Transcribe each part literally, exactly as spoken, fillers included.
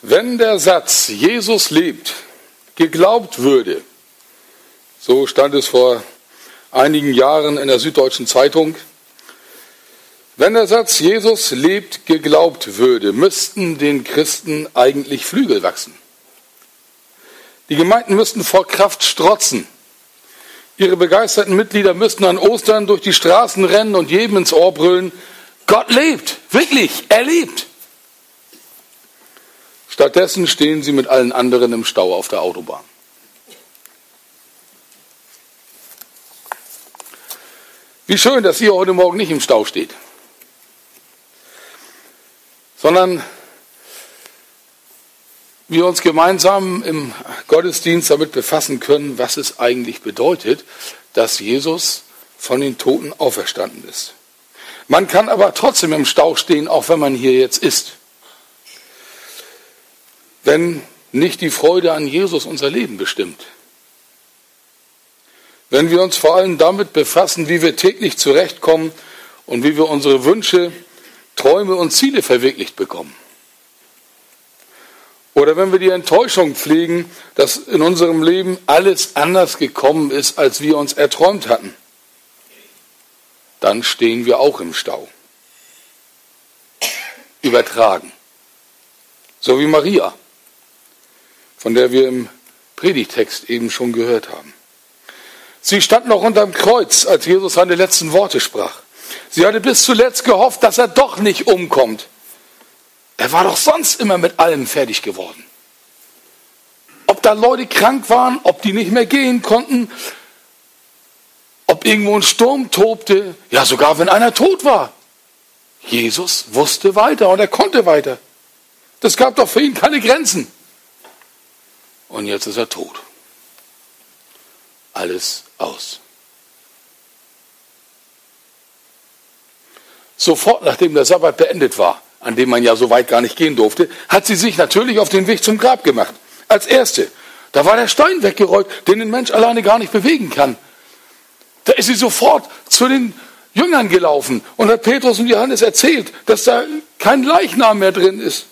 Wenn der Satz Jesus lebt geglaubt würde, so stand es vor einigen Jahren in der Süddeutschen Zeitung, wenn der Satz Jesus lebt geglaubt würde, müssten den Christen eigentlich Flügel wachsen. Die Gemeinden müssten vor Kraft strotzen. Ihre begeisterten Mitglieder müssten an Ostern durch die Straßen rennen und jedem ins Ohr brüllen, Gott lebt, wirklich, er lebt. Stattdessen stehen sie mit allen anderen im Stau auf der Autobahn. Wie schön, dass ihr heute Morgen nicht im Stau steht, sondern wir uns gemeinsam im Gottesdienst damit befassen können, was es eigentlich bedeutet, dass Jesus von den Toten auferstanden ist. Man kann aber trotzdem im Stau stehen, auch wenn man hier jetzt ist. Wenn nicht die Freude an Jesus unser Leben bestimmt. Wenn wir uns vor allem damit befassen, wie wir täglich zurechtkommen und wie wir unsere Wünsche, Träume und Ziele verwirklicht bekommen. Oder wenn wir die Enttäuschung pflegen, dass in unserem Leben alles anders gekommen ist, als wir uns erträumt hatten, dann stehen wir auch im Stau. Übertragen. So wie Maria, von der wir im Predigtext eben schon gehört haben. Sie stand noch unterm Kreuz, als Jesus seine letzten Worte sprach. Sie hatte bis zuletzt gehofft, dass er doch nicht umkommt. Er war doch sonst immer mit allem fertig geworden. Ob da Leute krank waren, ob die nicht mehr gehen konnten, ob irgendwo ein Sturm tobte, ja sogar wenn einer tot war. Jesus wusste weiter und er konnte weiter. Das gab doch für ihn keine Grenzen. Und jetzt ist er tot. Alles aus. Sofort nachdem der Sabbat beendet war, an dem man ja so weit gar nicht gehen durfte, hat sie sich natürlich auf den Weg zum Grab gemacht. Als Erste. Da war der Stein weggerollt, den ein Mensch alleine gar nicht bewegen kann. Da ist sie sofort zu den Jüngern gelaufen und hat Petrus und Johannes erzählt, dass da kein Leichnam mehr drin ist.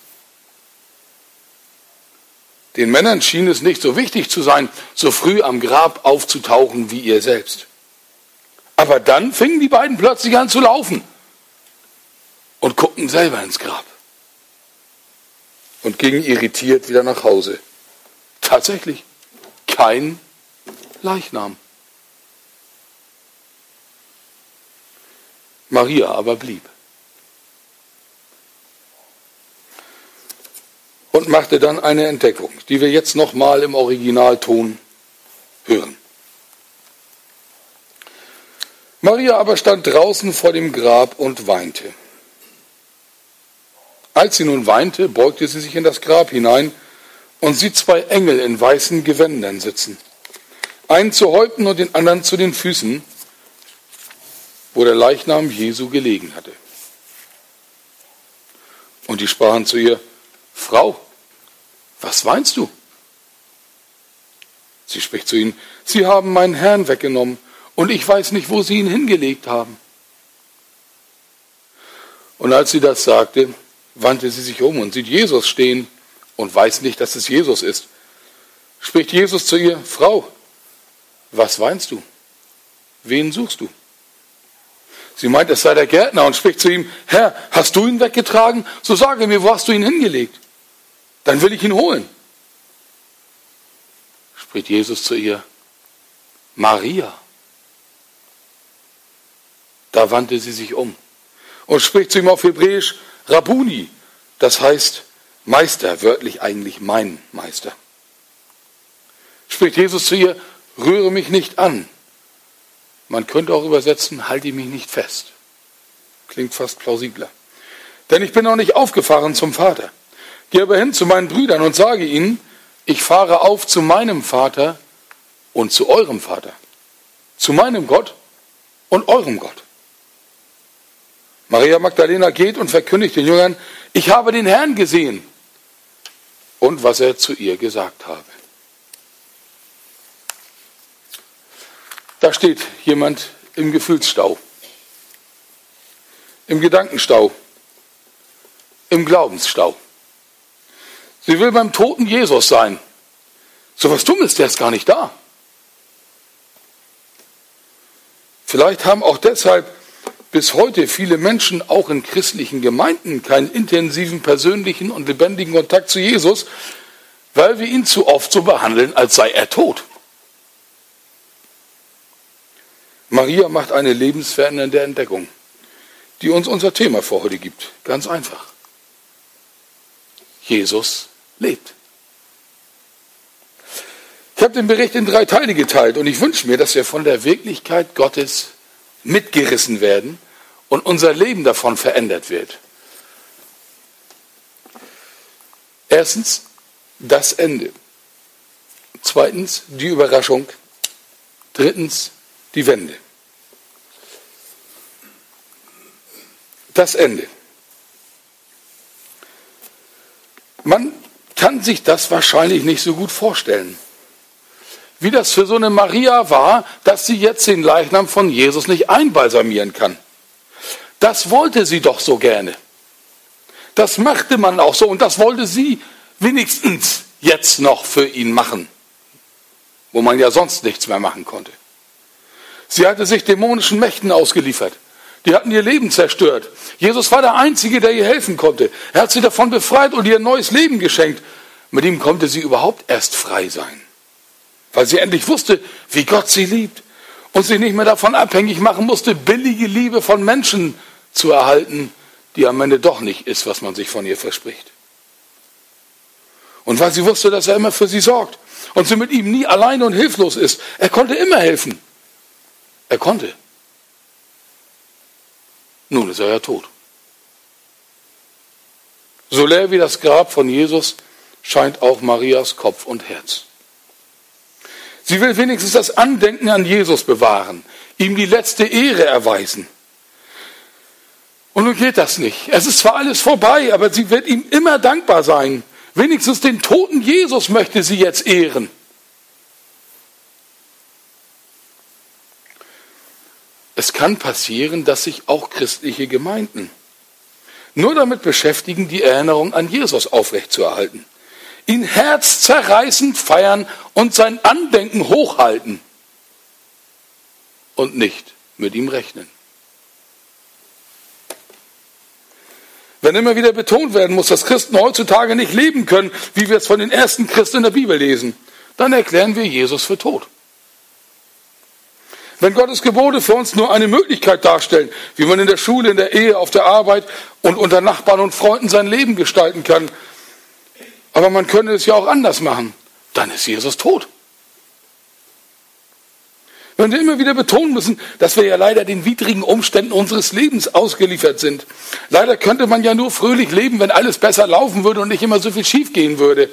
Den Männern schien es nicht so wichtig zu sein, so früh am Grab aufzutauchen wie ihr selbst. Aber dann fingen die beiden plötzlich an zu laufen und guckten selber ins Grab und gingen irritiert wieder nach Hause. Tatsächlich, kein Leichnam. Maria aber blieb. Und machte dann eine Entdeckung, die wir jetzt nochmal im Originalton hören. Maria aber stand draußen vor dem Grab und weinte. Als sie nun weinte, beugte sie sich in das Grab hinein und sieht zwei Engel in weißen Gewändern sitzen. Einen zu Häupten und den anderen zu den Füßen, wo der Leichnam Jesu gelegen hatte. Und die sprachen zu ihr, Frau, was weinst du? Sie spricht zu ihnen, sie haben meinen Herrn weggenommen und ich weiß nicht, wo sie ihn hingelegt haben. Und als sie das sagte, wandte sie sich um und sieht Jesus stehen und weiß nicht, dass es Jesus ist. Spricht Jesus zu ihr, Frau, was weinst du? Wen suchst du? Sie meint, es sei der Gärtner und spricht zu ihm, Herr, hast du ihn weggetragen? So sage mir, wo hast du ihn hingelegt? Dann will ich ihn holen. Spricht Jesus zu ihr, Maria. Da wandte sie sich um und spricht zu ihm auf Hebräisch, Rabuni, das heißt Meister, wörtlich eigentlich mein Meister. Spricht Jesus zu ihr, rühre mich nicht an. Man könnte auch übersetzen, halte mich nicht fest. Klingt fast plausibler. Denn ich bin noch nicht aufgefahren zum Vater. Gehe aber hin zu meinen Brüdern und sage ihnen, ich fahre auf zu meinem Vater und zu eurem Vater. Zu meinem Gott und eurem Gott. Maria Magdalena geht und verkündigt den Jüngern, ich habe den Herrn gesehen und was er zu ihr gesagt habe. Da steht jemand im Gefühlsstau, im Gedankenstau, im Glaubensstau. Sie will beim toten Jesus sein. So was Dummes, der ist gar nicht da. Vielleicht haben auch deshalb bis heute viele Menschen, auch in christlichen Gemeinden, keinen intensiven, persönlichen und lebendigen Kontakt zu Jesus, weil wir ihn zu oft so behandeln, als sei er tot. Maria macht eine lebensverändernde Entdeckung, die uns unser Thema für heute gibt. Ganz einfach. Jesus lebt. Ich habe den Bericht in drei Teile geteilt und ich wünsche mir, dass wir von der Wirklichkeit Gottes mitgerissen werden und unser Leben davon verändert wird. Erstens, das Ende. Zweitens, die Überraschung. Drittens, die Wende. Das Ende. Man kann sich das wahrscheinlich nicht so gut vorstellen, wie das für so eine Maria war, dass sie jetzt den Leichnam von Jesus nicht einbalsamieren kann. Das wollte sie doch so gerne. Das machte man auch so und das wollte sie wenigstens jetzt noch für ihn machen, wo man ja sonst nichts mehr machen konnte. Sie hatte sich dämonischen Mächten ausgeliefert. Die hatten ihr Leben zerstört. Jesus war der Einzige, der ihr helfen konnte. Er hat sie davon befreit und ihr ein neues Leben geschenkt. Mit ihm konnte sie überhaupt erst frei sein, weil sie endlich wusste, wie Gott sie liebt und sich nicht mehr davon abhängig machen musste, billige Liebe von Menschen zu erhalten, die am Ende doch nicht ist, was man sich von ihr verspricht. Und weil sie wusste, dass er immer für sie sorgt und sie mit ihm nie allein und hilflos ist. Er konnte immer helfen. Er konnte. Nun ist er ja tot. So leer wie das Grab von Jesus scheint auch Marias Kopf und Herz. Sie will wenigstens das Andenken an Jesus bewahren, ihm die letzte Ehre erweisen. Und nun geht das nicht. Es ist zwar alles vorbei, aber sie wird ihm immer dankbar sein. Wenigstens den toten Jesus möchte sie jetzt ehren. Es kann passieren, dass sich auch christliche Gemeinden nur damit beschäftigen, die Erinnerung an Jesus aufrechtzuerhalten. Ihn herzzerreißend feiern und sein Andenken hochhalten und nicht mit ihm rechnen. Wenn immer wieder betont werden muss, dass Christen heutzutage nicht leben können, wie wir es von den ersten Christen in der Bibel lesen, dann erklären wir Jesus für tot. Wenn Gottes Gebote für uns nur eine Möglichkeit darstellen, wie man in der Schule, in der Ehe, auf der Arbeit und unter Nachbarn und Freunden sein Leben gestalten kann, aber man könnte es ja auch anders machen, dann ist Jesus tot. Wenn wir immer wieder betonen müssen, dass wir ja leider den widrigen Umständen unseres Lebens ausgeliefert sind. Leider könnte man ja nur fröhlich leben, wenn alles besser laufen würde und nicht immer so viel schief gehen würde.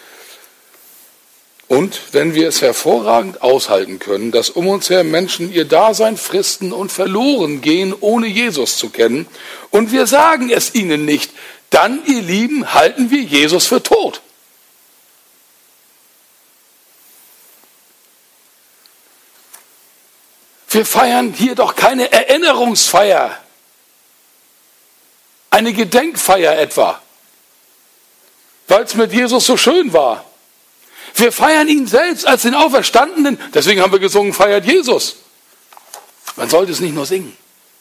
Und wenn wir es hervorragend aushalten können, dass um uns her Menschen ihr Dasein fristen und verloren gehen, ohne Jesus zu kennen, und wir sagen es ihnen nicht, dann, ihr Lieben, halten wir Jesus für tot. Wir feiern hier doch keine Erinnerungsfeier, eine Gedenkfeier etwa, weil es mit Jesus so schön war. Wir feiern ihn selbst als den Auferstandenen, deswegen haben wir gesungen, feiert Jesus. Man sollte es nicht nur singen.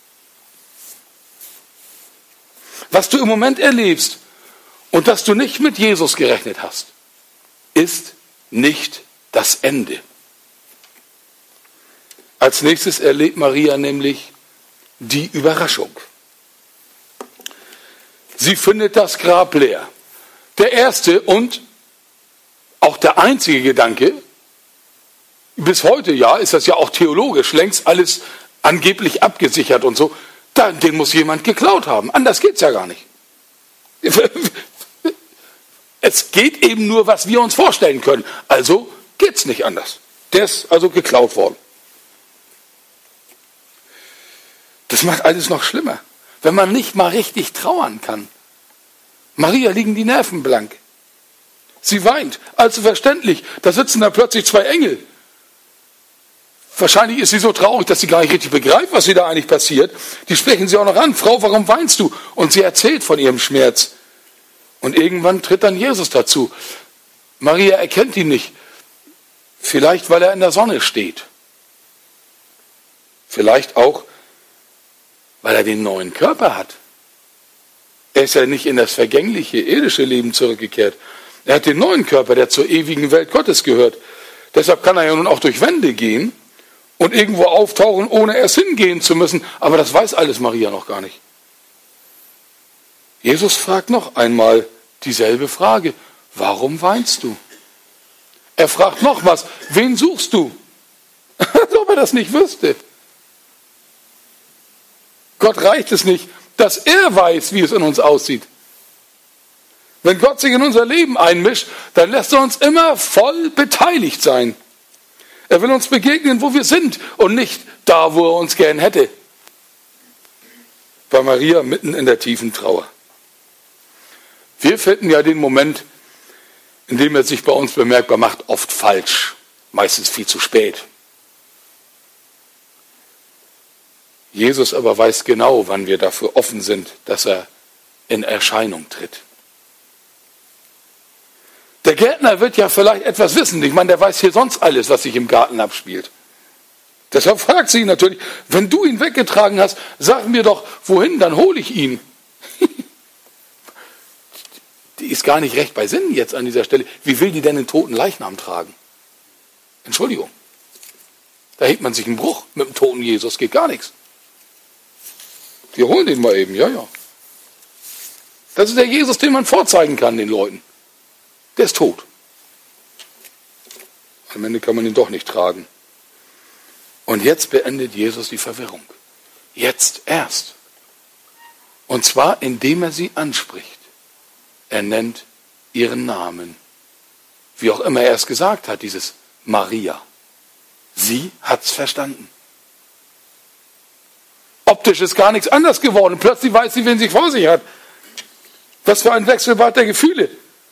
Was du im Moment erlebst und dass du nicht mit Jesus gerechnet hast, ist nicht das Ende. Als nächstes erlebt Maria nämlich die Überraschung. Sie findet das Grab leer. Der erste und auch der einzige Gedanke, bis heute ja, ist das ja auch theologisch längst alles angeblich abgesichert und so, den muss jemand geklaut haben. Anders geht's ja gar nicht. Es geht eben nur, was wir uns vorstellen können. Also geht's nicht anders. Der ist also geklaut worden. Das macht alles noch schlimmer, wenn man nicht mal richtig trauern kann. Maria liegen die Nerven blank. Sie weint, allzu verständlich. Da sitzen da plötzlich zwei Engel. Wahrscheinlich ist sie so traurig, dass sie gar nicht richtig begreift, was sie da eigentlich passiert. Die sprechen sie auch noch an. Frau, warum weinst du? Und sie erzählt von ihrem Schmerz. Und irgendwann tritt dann Jesus dazu. Maria erkennt ihn nicht. Vielleicht, weil er in der Sonne steht. Vielleicht auch, weil er den neuen Körper hat. Er ist ja nicht in das vergängliche, irdische Leben zurückgekehrt. Er hat den neuen Körper, der zur ewigen Welt Gottes gehört. Deshalb kann er ja nun auch durch Wände gehen und irgendwo auftauchen, ohne erst hingehen zu müssen. Aber das weiß alles Maria noch gar nicht. Jesus fragt noch einmal dieselbe Frage. Warum weinst du? Er fragt noch was. Wen suchst du? Als ob er das nicht wüsste. Gott reicht es nicht, dass er weiß, wie es in uns aussieht. Wenn Gott sich in unser Leben einmischt, dann lässt er uns immer voll beteiligt sein. Er will uns begegnen, wo wir sind und nicht da, wo er uns gern hätte. Bei Maria mitten in der tiefen Trauer. Wir finden ja den Moment, in dem er sich bei uns bemerkbar macht, oft falsch, meistens viel zu spät. Jesus aber weiß genau, wann wir dafür offen sind, dass er in Erscheinung tritt. Der Gärtner wird ja vielleicht etwas wissen. Ich meine, der weiß hier sonst alles, was sich im Garten abspielt. Deshalb fragt sie ihn natürlich, wenn du ihn weggetragen hast, sag mir doch, wohin, dann hole ich ihn. Die ist gar nicht recht bei Sinnen jetzt an dieser Stelle. Wie will die denn den toten Leichnam tragen? Entschuldigung. Da hebt man sich einen Bruch mit dem toten Jesus, geht gar nichts. Wir holen den mal eben, ja, ja. Das ist der Jesus, den man vorzeigen kann den Leuten. Der ist tot. Am Ende kann man ihn doch nicht tragen. Und jetzt beendet Jesus die Verwirrung. Jetzt erst. Und zwar, indem er sie anspricht. Er nennt ihren Namen. Wie auch immer er es gesagt hat, dieses Maria. Sie hat's verstanden. Optisch ist gar nichts anders geworden. Plötzlich weiß sie, wen sie vor sich hat. Was für ein Wechselbad der Gefühle.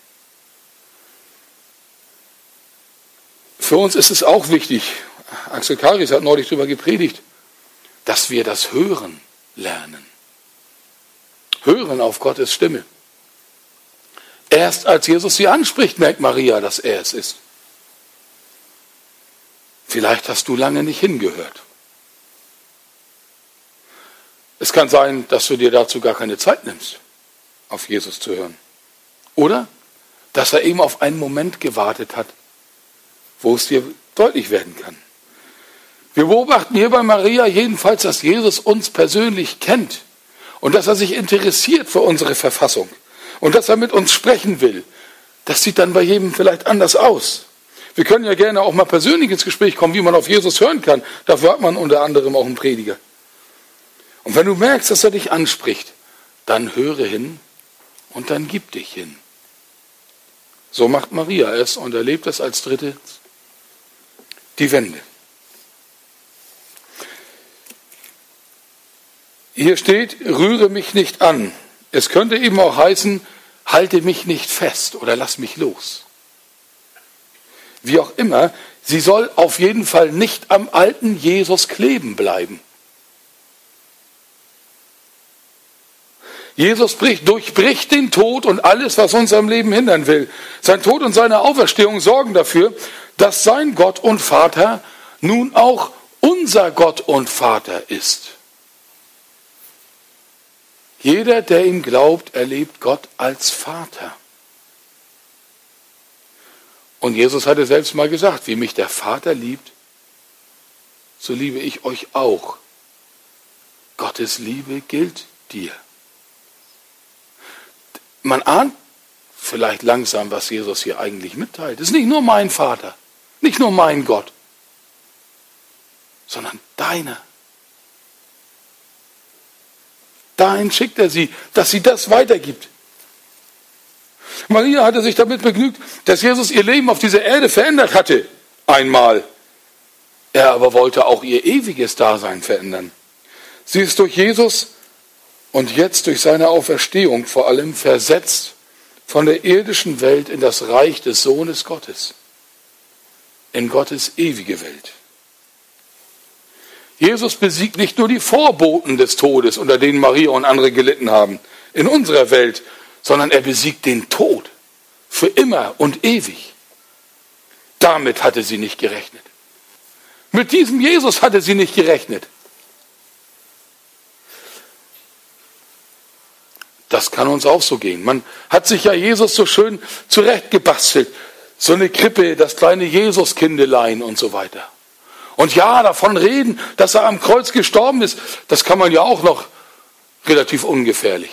Für uns ist es auch wichtig, Axel Karis hat neulich darüber gepredigt, dass wir das Hören lernen. Hören auf Gottes Stimme. Erst als Jesus sie anspricht, merkt Maria, dass er es ist. Vielleicht hast du lange nicht hingehört. Es kann sein, dass du dir dazu gar keine Zeit nimmst, auf Jesus zu hören. Oder, dass er eben auf einen Moment gewartet hat, wo es dir deutlich werden kann. Wir beobachten hier bei Maria jedenfalls, dass Jesus uns persönlich kennt und dass er sich interessiert für unsere Verfassung und dass er mit uns sprechen will. Das sieht dann bei jedem vielleicht anders aus. Wir können ja gerne auch mal persönlich ins Gespräch kommen, wie man auf Jesus hören kann. Dafür hat man unter anderem auch einen Prediger. Und wenn du merkst, dass er dich anspricht, dann höre hin und dann gib dich hin. So macht Maria es und erlebt es als drittes, die Wende. Hier steht, rühre mich nicht an. Es könnte eben auch heißen, halte mich nicht fest oder lass mich los. Wie auch immer, sie soll auf jeden Fall nicht am alten Jesus kleben bleiben. Jesus bricht, durchbricht den Tod und alles, was uns am Leben hindern will. Sein Tod und seine Auferstehung sorgen dafür, dass sein Gott und Vater nun auch unser Gott und Vater ist. Jeder, der ihm glaubt, erlebt Gott als Vater. Und Jesus hatte selbst mal gesagt, wie mich der Vater liebt, so liebe ich euch auch. Gottes Liebe gilt dir. Man ahnt vielleicht langsam, was Jesus hier eigentlich mitteilt. Es ist nicht nur mein Vater, nicht nur mein Gott, sondern deiner. Dahin schickt er sie, dass sie das weitergibt. Maria hatte sich damit begnügt, dass Jesus ihr Leben auf dieser Erde verändert hatte, einmal. Er aber wollte auch ihr ewiges Dasein verändern. Sie ist durch Jesus und jetzt durch seine Auferstehung vor allem versetzt von der irdischen Welt in das Reich des Sohnes Gottes, in Gottes ewige Welt. Jesus besiegt nicht nur die Vorboten des Todes, unter denen Maria und andere gelitten haben, in unserer Welt, sondern er besiegt den Tod für immer und ewig. Damit hatte sie nicht gerechnet. Mit diesem Jesus hatte sie nicht gerechnet. Das kann uns auch so gehen. Man hat sich ja Jesus so schön zurechtgebastelt. So eine Krippe, das kleine Jesuskindelein und so weiter. Und ja, davon reden, dass er am Kreuz gestorben ist, das kann man ja auch noch relativ ungefährlich.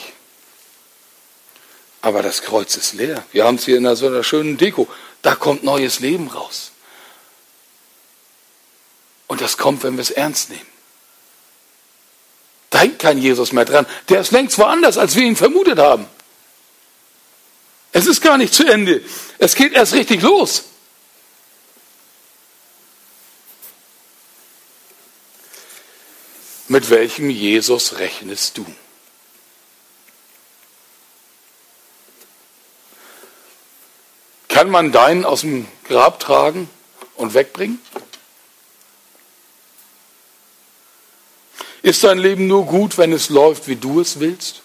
Aber das Kreuz ist leer. Wir haben es hier in so einer schönen Deko. Da kommt neues Leben raus. Und das kommt, wenn wir es ernst nehmen. Da hängt kein Jesus mehr dran. Der ist längst woanders, als wir ihn vermutet haben. Es ist gar nicht zu Ende. Es geht erst richtig los. Mit welchem Jesus rechnest du? Kann man deinen aus dem Grab tragen und wegbringen? Ist dein Leben nur gut, wenn es läuft, wie du es willst?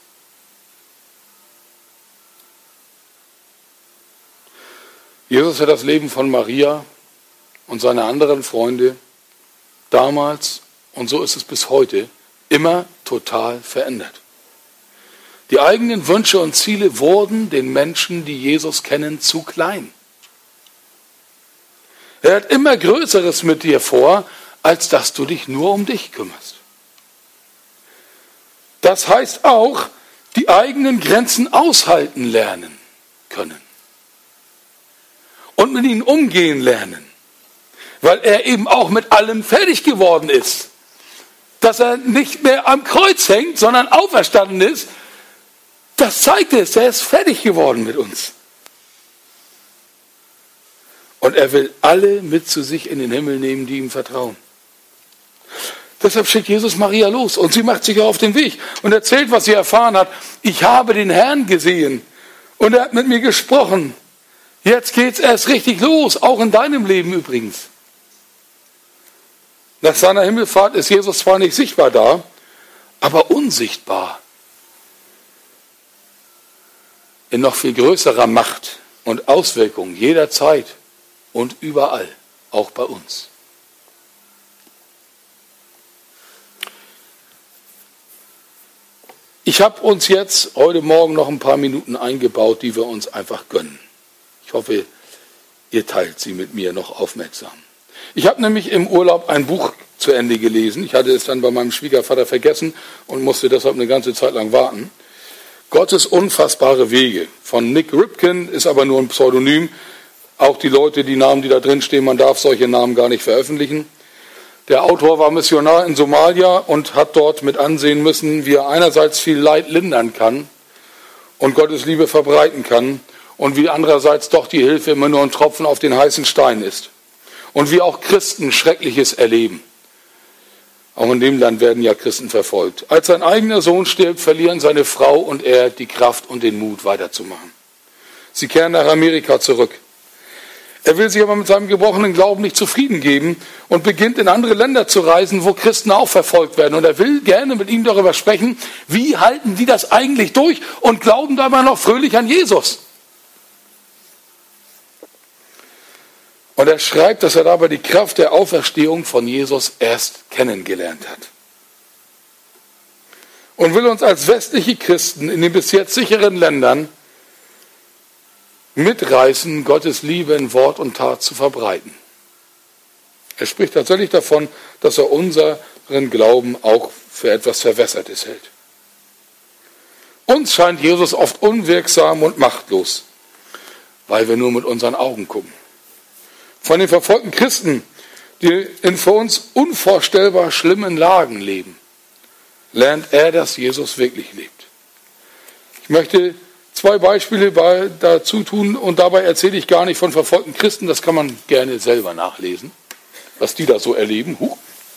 Jesus hat das Leben von Maria und seiner anderen Freunde damals, und so ist es bis heute, immer total verändert. Die eigenen Wünsche und Ziele wurden den Menschen, die Jesus kennen, zu klein. Er hat immer Größeres mit dir vor, als dass du dich nur um dich kümmerst. Das heißt auch, die eigenen Grenzen aushalten lernen können. Und mit ihnen umgehen lernen. Weil er eben auch mit allem fertig geworden ist. Dass er nicht mehr am Kreuz hängt, sondern auferstanden ist, das zeigt es. Er ist fertig geworden mit uns. Und er will alle mit zu sich in den Himmel nehmen, die ihm vertrauen. Deshalb schickt Jesus Maria los und sie macht sich auf den Weg und erzählt, was sie erfahren hat. Ich habe den Herrn gesehen und er hat mit mir gesprochen. Jetzt geht's erst richtig los, auch in deinem Leben übrigens. Nach seiner Himmelfahrt ist Jesus zwar nicht sichtbar da, aber unsichtbar. In noch viel größerer Macht und Auswirkung jederzeit und überall, auch bei uns. Ich habe uns jetzt heute Morgen noch ein paar Minuten eingebaut, die wir uns einfach gönnen. Ich hoffe, ihr teilt sie mit mir noch aufmerksam. Ich habe nämlich im Urlaub ein Buch zu Ende gelesen. Ich hatte es dann bei meinem Schwiegervater vergessen und musste deshalb eine ganze Zeit lang warten. Gottes unfassbare Wege von Nick Ripken, ist aber nur ein Pseudonym. Auch die Leute, die Namen, die da drin stehen, man darf solche Namen gar nicht veröffentlichen. Der Autor war Missionar in Somalia und hat dort mit ansehen müssen, wie er einerseits viel Leid lindern kann und Gottes Liebe verbreiten kann und wie andererseits doch die Hilfe immer nur ein Tropfen auf den heißen Stein ist. Und wie auch Christen Schreckliches erleben. Auch in dem Land werden ja Christen verfolgt. Als sein eigener Sohn stirbt, verlieren seine Frau und er die Kraft und den Mut weiterzumachen. Sie kehren nach Amerika zurück. Er will sich aber mit seinem gebrochenen Glauben nicht zufrieden geben und beginnt in andere Länder zu reisen, wo Christen auch verfolgt werden. Und er will gerne mit ihnen darüber sprechen, wie halten die das eigentlich durch und glauben dabei noch fröhlich an Jesus. Und er schreibt, dass er dabei die Kraft der Auferstehung von Jesus erst kennengelernt hat. Und will uns als westliche Christen in den bis jetzt sicheren Ländern mitreißen, Gottes Liebe in Wort und Tat zu verbreiten. Er spricht tatsächlich davon, dass er unseren Glauben auch für etwas Verwässertes hält. Uns scheint Jesus oft unwirksam und machtlos, weil wir nur mit unseren Augen gucken. Von den verfolgten Christen, die in für uns unvorstellbar schlimmen Lagen leben, lernt er, dass Jesus wirklich lebt. Ich möchte zwei Beispiele bei, dazu tun und dabei erzähle ich gar nicht von verfolgten Christen, das kann man gerne selber nachlesen, was die da so erleben. Huch.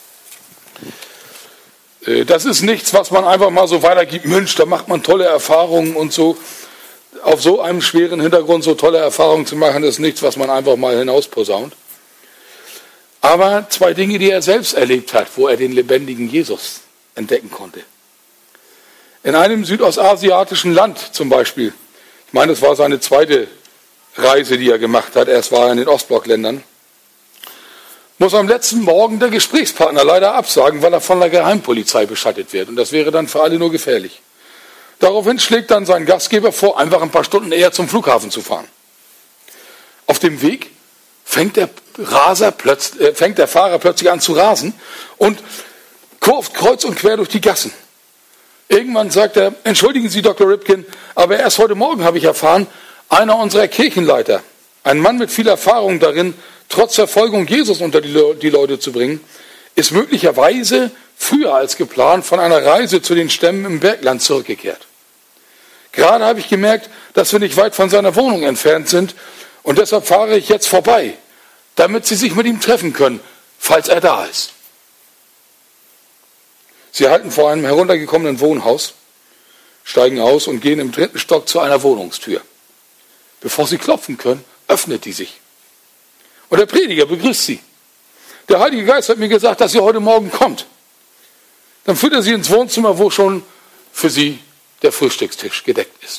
Das ist nichts, was man einfach mal so weitergibt. Mensch, da macht man tolle Erfahrungen und so. Auf so einem schweren Hintergrund so tolle Erfahrungen zu machen, ist nichts, was man einfach mal hinausposaunt. Aber zwei Dinge, die er selbst erlebt hat, wo er den lebendigen Jesus entdecken konnte. In einem südostasiatischen Land zum Beispiel meine, es war seine zweite Reise, die er gemacht hat. Erst war er in den Ostblockländern. Muss am letzten Morgen der Gesprächspartner leider absagen, weil er von der Geheimpolizei beschattet wird. Und das wäre dann für alle nur gefährlich. Daraufhin schlägt dann sein Gastgeber vor, einfach ein paar Stunden eher zum Flughafen zu fahren. Auf dem Weg fängt der, Raser plötzlich, äh, fängt der Fahrer plötzlich an zu rasen und kurvt kreuz und quer durch die Gassen. Irgendwann sagt er, entschuldigen Sie, Doktor Ripken, aber erst heute Morgen habe ich erfahren, einer unserer Kirchenleiter, ein Mann mit viel Erfahrung darin, trotz Verfolgung Jesus unter die, Le- die Leute zu bringen, ist möglicherweise früher als geplant von einer Reise zu den Stämmen im Bergland zurückgekehrt. Gerade habe ich gemerkt, dass wir nicht weit von seiner Wohnung entfernt sind und deshalb fahre ich jetzt vorbei, damit Sie sich mit ihm treffen können, falls er da ist. Sie halten vor einem heruntergekommenen Wohnhaus, steigen aus und gehen im dritten Stock zu einer Wohnungstür. Bevor sie klopfen können, öffnet die sich. Und der Prediger begrüßt sie. Der Heilige Geist hat mir gesagt, dass sie heute Morgen kommt. Dann führt er sie ins Wohnzimmer, wo schon für sie der Frühstückstisch gedeckt ist.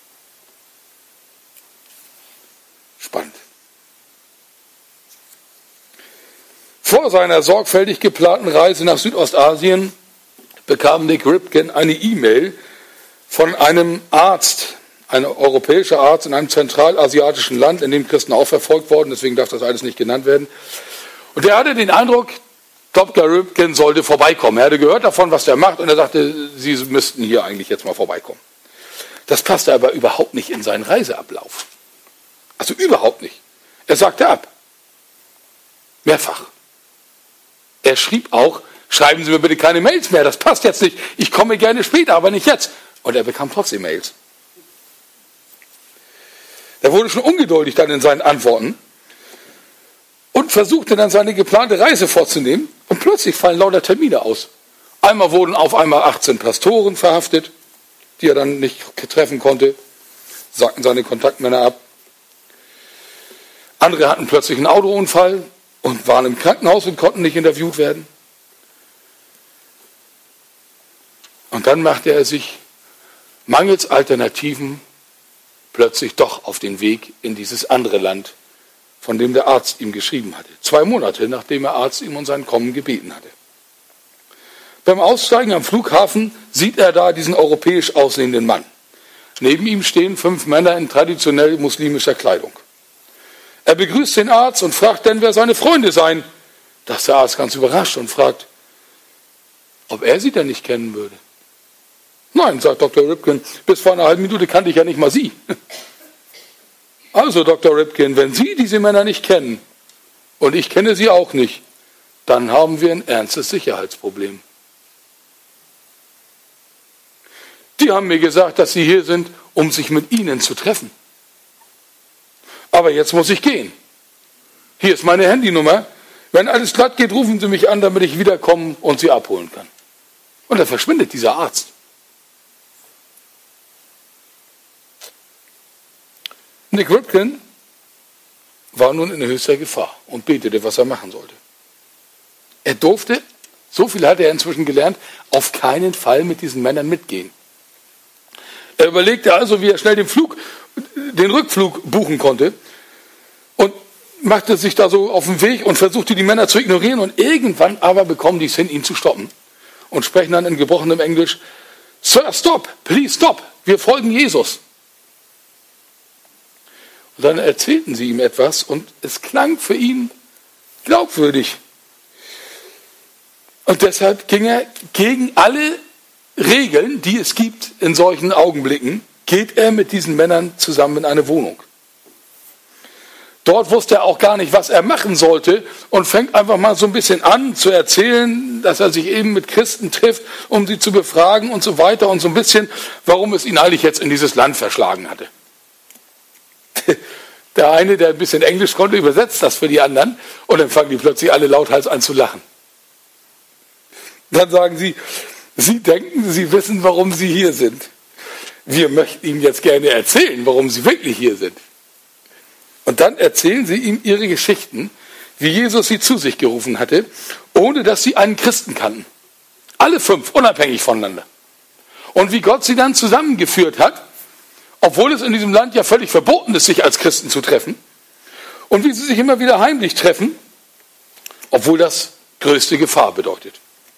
Spannend. Vor seiner sorgfältig geplanten Reise nach Südostasien bekam Nick Ripken eine E-Mail von einem Arzt, ein europäischer Arzt in einem zentralasiatischen Land, in dem Christen auch verfolgt worden, deswegen darf das alles nicht genannt werden. Und er hatte den Eindruck, Doktor Ripken sollte vorbeikommen. Er hatte gehört davon, was der macht, und er sagte, Sie müssten hier eigentlich jetzt mal vorbeikommen. Das passte aber überhaupt nicht in seinen Reiseablauf. Also überhaupt nicht. Er sagte ab. Mehrfach. Er schrieb auch, schreiben Sie mir bitte keine Mails mehr, das passt jetzt nicht. Ich komme gerne später, aber nicht jetzt. Und er bekam trotzdem Mails. Er wurde schon ungeduldig dann in seinen Antworten und versuchte dann seine geplante Reise vorzunehmen. Und plötzlich fallen lauter Termine aus. Einmal wurden auf einmal achtzehn Pastoren verhaftet, die er dann nicht treffen konnte, sagten seine Kontaktmänner ab. Andere hatten plötzlich einen Autounfall und waren im Krankenhaus und konnten nicht interviewt werden. Und dann machte er sich mangels Alternativen plötzlich doch auf den Weg in dieses andere Land, von dem der Arzt ihm geschrieben hatte. Zwei Monate, nachdem der Arzt ihm um sein Kommen gebeten hatte. Beim Aussteigen am Flughafen sieht er da diesen europäisch aussehenden Mann. Neben ihm stehen fünf Männer in traditionell muslimischer Kleidung. Er begrüßt den Arzt und fragt dann, wer seine Freunde seien. Da ist der Arzt ganz überrascht und fragt, ob er sie denn nicht kennen würde. Nein, sagt Doktor Ripken, bis vor einer halben Minute kannte ich ja nicht mal Sie. Also, Doktor Ripken, wenn Sie diese Männer nicht kennen und ich kenne sie auch nicht, dann haben wir ein ernstes Sicherheitsproblem. Die haben mir gesagt, dass Sie hier sind, um sich mit Ihnen zu treffen. Aber jetzt muss ich gehen. Hier ist meine Handynummer. Wenn alles glatt geht, rufen Sie mich an, damit ich wiederkommen und Sie abholen kann. Und dann verschwindet dieser Arzt. Nick Ripken war nun in höchster Gefahr und betete, was er machen sollte. Er durfte, so viel hatte er inzwischen gelernt, auf keinen Fall mit diesen Männern mitgehen. Er überlegte also, wie er schnell den Flug, den Rückflug buchen konnte und machte sich da so auf den Weg und versuchte, die Männer zu ignorieren. Und irgendwann aber bekommen die es hin, ihn zu stoppen und sprechen dann in gebrochenem Englisch, Sir, stop, please stop, wir folgen Jesus. Und dann erzählten sie ihm etwas und es klang für ihn glaubwürdig. Und deshalb ging er gegen alle Regeln, die es gibt in solchen Augenblicken, geht er mit diesen Männern zusammen in eine Wohnung. Dort wusste er auch gar nicht, was er machen sollte und fängt einfach mal so ein bisschen an zu erzählen, dass er sich eben mit Christen trifft, um sie zu befragen und so weiter und so ein bisschen, warum es ihn eigentlich jetzt in dieses Land verschlagen hatte. Der eine, der ein bisschen Englisch konnte, übersetzt das für die anderen und dann fangen die plötzlich alle lauthals an zu lachen. Dann sagen sie, Sie denken, Sie wissen, warum Sie hier sind. Wir möchten Ihnen jetzt gerne erzählen, warum Sie wirklich hier sind. Und dann erzählen sie ihm ihre Geschichten, wie Jesus sie zu sich gerufen hatte, ohne dass sie einen Christen kannten. Alle fünf, unabhängig voneinander. Und wie Gott sie dann zusammengeführt hat obwohl es in diesem Land ja völlig verboten ist, sich als Christen zu treffen, und wie sie sich immer wieder heimlich treffen, obwohl das größte Gefahr bedeutet.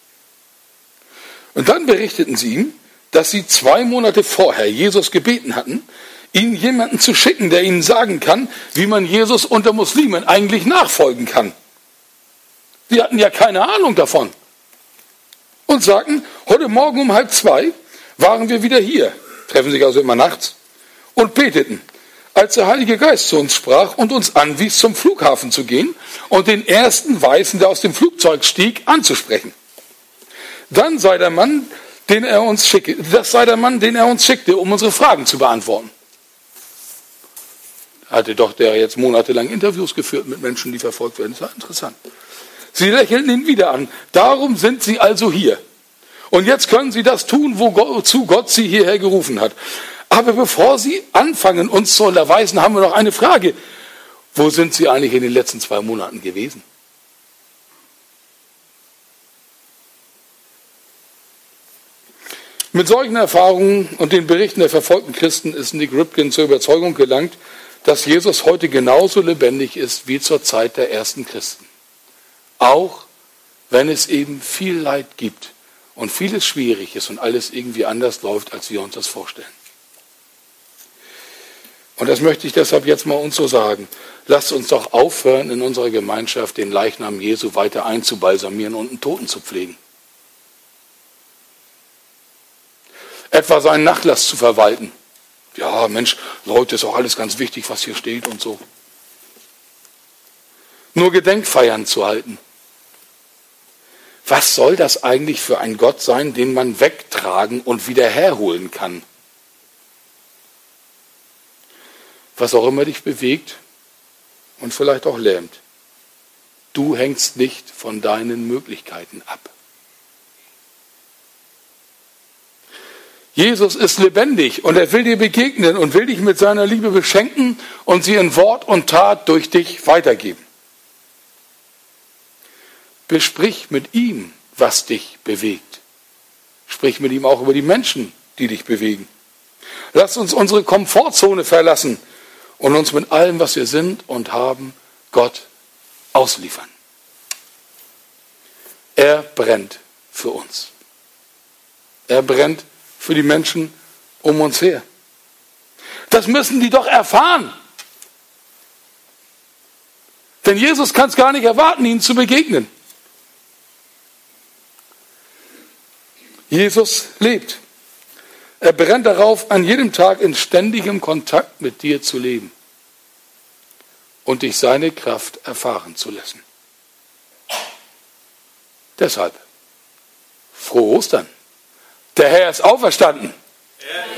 Und dann berichteten sie ihm, dass sie zwei Monate vorher Jesus gebeten hatten, ihnen jemanden zu schicken, der ihnen sagen kann, wie man Jesus unter Muslimen eigentlich nachfolgen kann. Sie hatten ja keine Ahnung davon. Und sagten, heute Morgen um halb zwei waren wir wieder hier, treffen sich also immer nachts, und beteten, als der Heilige Geist zu uns sprach und uns anwies, zum Flughafen zu gehen und den ersten Weißen, der aus dem Flugzeug stieg, anzusprechen. Dann sei der Mann, den er uns schicke, das sei der Mann, den er uns schickte, um unsere Fragen zu beantworten. Hatte doch der jetzt monatelang Interviews geführt mit Menschen, die verfolgt werden. Das war interessant. Sie lächelten ihn wieder an. Darum sind sie also hier. Und jetzt können sie das tun, wozu Gott sie hierher gerufen hat. Aber bevor sie anfangen, uns zu unterweisen, haben wir noch eine Frage. Wo sind sie eigentlich in den letzten zwei Monaten gewesen? Mit solchen Erfahrungen und den Berichten der verfolgten Christen ist Nick Ripken zur Überzeugung gelangt, dass Jesus heute genauso lebendig ist wie zur Zeit der ersten Christen. Auch wenn es eben viel Leid gibt und vieles schwierig ist und alles irgendwie anders läuft, als wir uns das vorstellen. Und das möchte ich deshalb jetzt mal uns so sagen. Lasst uns doch aufhören, in unserer Gemeinschaft den Leichnam Jesu weiter einzubalsamieren und einen Toten zu pflegen. Etwa seinen Nachlass zu verwalten. Ja, Mensch, Leute, ist auch alles ganz wichtig, was hier steht und so. Nur Gedenkfeiern zu halten. Was soll das eigentlich für ein Gott sein, den man wegtragen und wieder herholen kann? Was auch immer dich bewegt und vielleicht auch lähmt. Du hängst nicht von deinen Möglichkeiten ab. Jesus ist lebendig und er will dir begegnen und will dich mit seiner Liebe beschenken und sie in Wort und Tat durch dich weitergeben. Besprich mit ihm, was dich bewegt. Sprich mit ihm auch über die Menschen, die dich bewegen. Lass uns unsere Komfortzone verlassen und uns mit allem, was wir sind und haben, Gott ausliefern. Er brennt für uns. Er brennt für die Menschen um uns her. Das müssen die doch erfahren. Denn Jesus kann es gar nicht erwarten, ihnen zu begegnen. Jesus lebt. Er brennt darauf, an jedem Tag in ständigem Kontakt mit dir zu leben und dich seine Kraft erfahren zu lassen. Deshalb, frohe Ostern. Der Herr ist auferstanden. Ja.